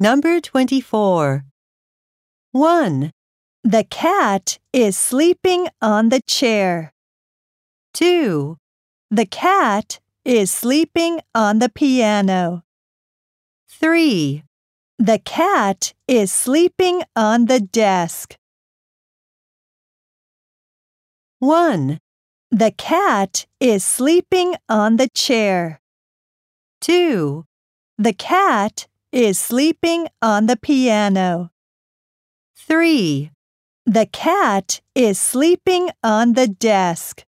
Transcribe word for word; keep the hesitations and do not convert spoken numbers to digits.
Number twenty-four. one. The cat is sleeping on the chair. two. The cat is sleeping on the piano. three. The cat is sleeping on the desk. one. The cat is sleeping on the chair. two. The cat is sleeping on the piano. three. The cat is sleeping on the desk.